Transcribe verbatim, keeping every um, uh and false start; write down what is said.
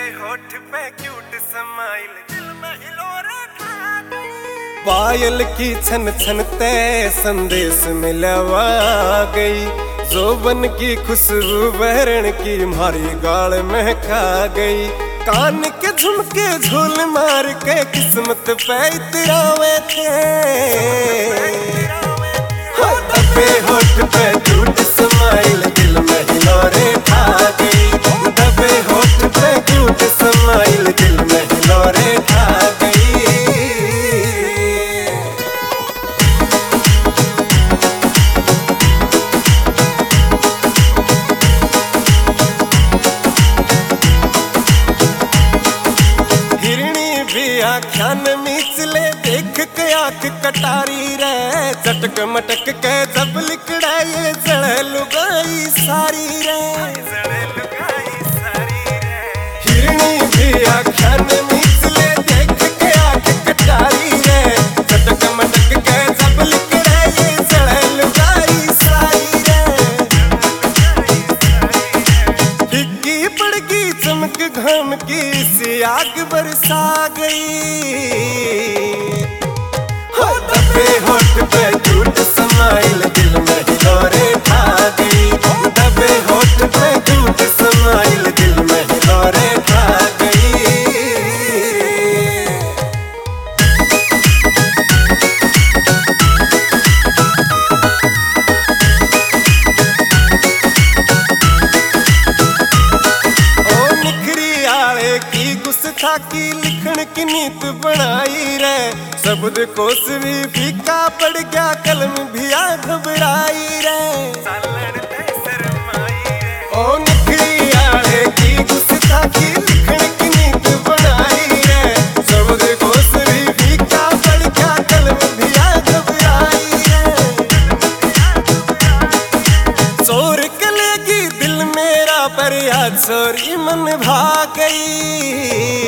होठ पे cute smile दिल में हिलोरे खा गई। पायल की छन छनते संदेश मिलवा गई। जोबन की खुशबू बहरण की मारी गाल में खा गई। कान के झुमके झूल मार के किस्मत पे इतरावे थे। दबे होठ पे क्यूट स्माइल दिल में हिलोरे खा गई। दबे होठ पे क्यूट स्माइल दिल में हिलोरे खा गई। हिरणी भी आख्यान मिचले देख के आंख कटारी रे। चटक मटक के जब लिकड़ा ये जड़ लुगाई सारी रे। हिरणी भी आख्यान मिचले देख के आंख कटारी रे। चटक मटक के जब लिकड़ा ये जड़ लुगाई सारी रे। फिक्की पड़गी चमक घाम की सी आग बरसा गई। दबे होठ पे क्यूट स्माइल दिल में हिलोरे खा गई। दबे होठ पे क्यूट स्माइल दिल में हिलोरे खा गई। ओ निखरी आले की गुस्सा की लिखण की नीत बनाई रे। शब्द कोश भी फीका पड़ गया कलम भी आ घबराई रे। ओ निखरी आले की गुस्सा की लिखण की नीत बनाई रे। शब्द कोश भी फीका पड़ गया कलम भी आ घबराई रे। चोर कलेगी दिल मेरा पर या चोरी मन भाग गई।